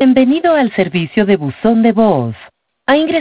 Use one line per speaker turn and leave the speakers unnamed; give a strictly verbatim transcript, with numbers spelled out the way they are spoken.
Bienvenido al servicio de buzón de voz. Ha ingresado